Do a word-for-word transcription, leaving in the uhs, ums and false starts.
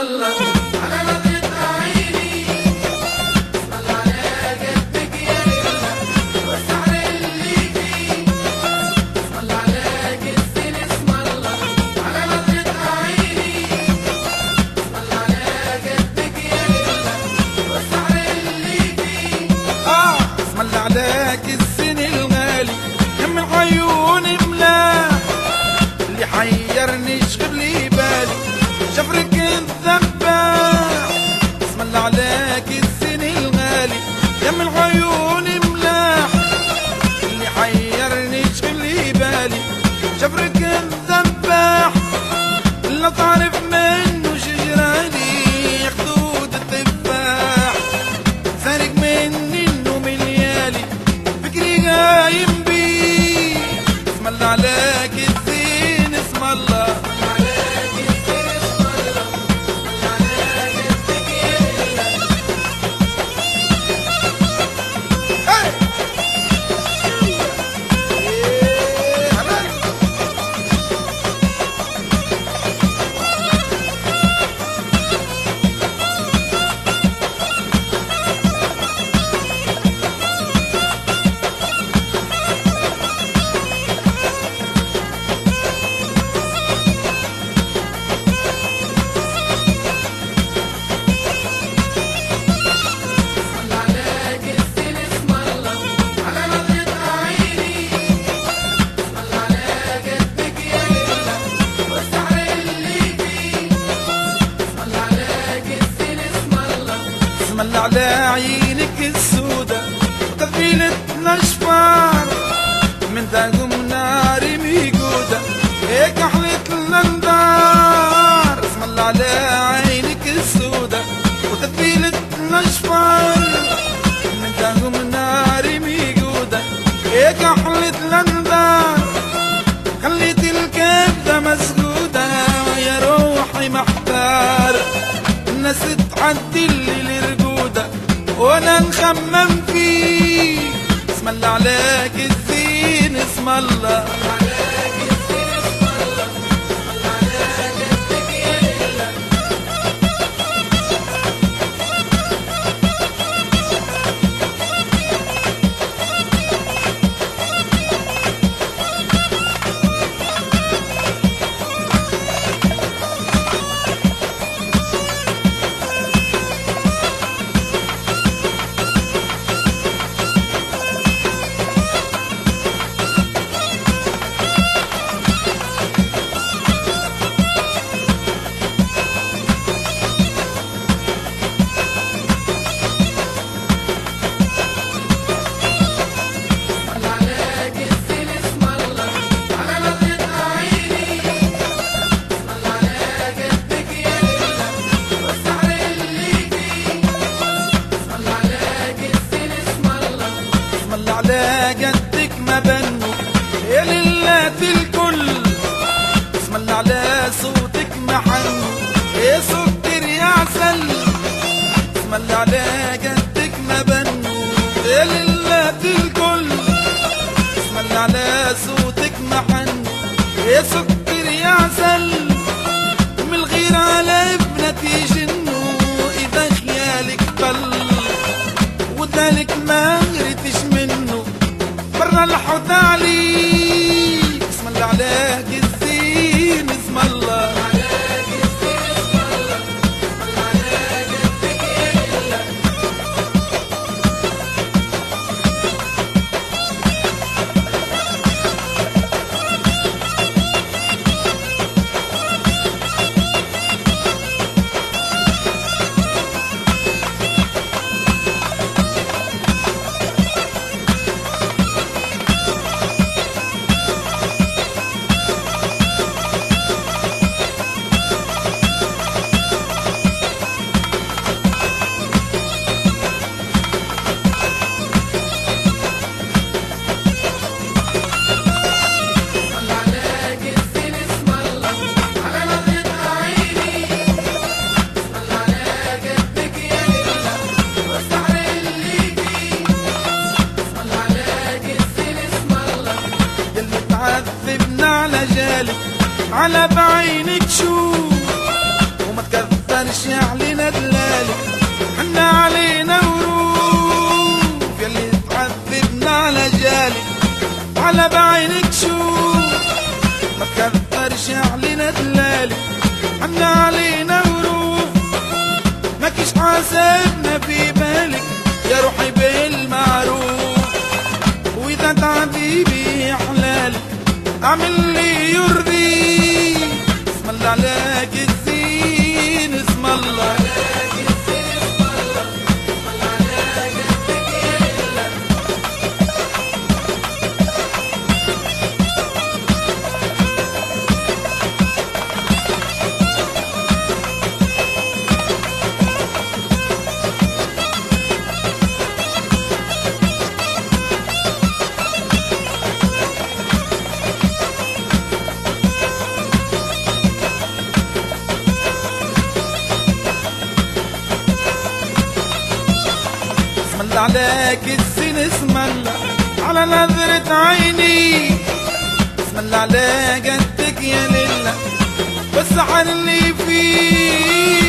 الله على نظرة عيني، اسم الله على قدك يا ليلى والسحر اللي فيه، اسم الله على قدك اسم الله على نظرة عيني، اسم الله على قدك يا ليلى والسحر اللي فيه. اه اسم الله عليك السن الغالي يم العيون ملاح اللي حيرني شغل لي بالي شفرك الذباح. اسم الله عليك السن الغالي يم العيون ملاح اللي حيرني شغل لي بالي شفرك الذباح. لا تعرف منه شجراني يا خدود التفاح سارق مني النوم الليالي فكري قايم بيه. اسم الله عليك الزين اسم الله اسم الله على عينك السودة وتفيلة نشفار من داقم ناري ميقودة هيك حلت الانذار. اسم الله على عينك السودة وتفيلة نشفار من داقم ناري ميقودة هيك حلت الانذار. خليت الكبدة مسجودة يا روحي محتار الناس تعدي اللي لرجودة وانا نخمم فيه. اسم الله عليك الزين اسم الله على قدك ما بنوا يا ليلات الكل. اسم الله على صوتك ما حنوا يا سكر يا عسل. اسم الله على قدك ما بنوا يا ليلات الكل. اسم الله على صوتك ما حنوا يا سكر يا عسل. من الغير على ابنتي جنوا اذا خيالك قل وذلك ما غرتش منه برا الحوت عليك. اسم الله عليك الزين اسم الله على بعينك شوف وما تكثرش مكشوف، ما تكترش علينا دلالي، عنا علينا وروف، ماكيش حاسبنا في بالك يا روحي بالمعروف. واذا تعذيبي يا حلالك اعمل لي يرضيك، اسم الله عليك الزين، اسم الله عليك الزين، اسم الله، اسم الله على جدك يلا. اسم الله عليك الزين، اسم الله على نظرة عيني، اسم الله على جدك يا لله، بس على اللي فيه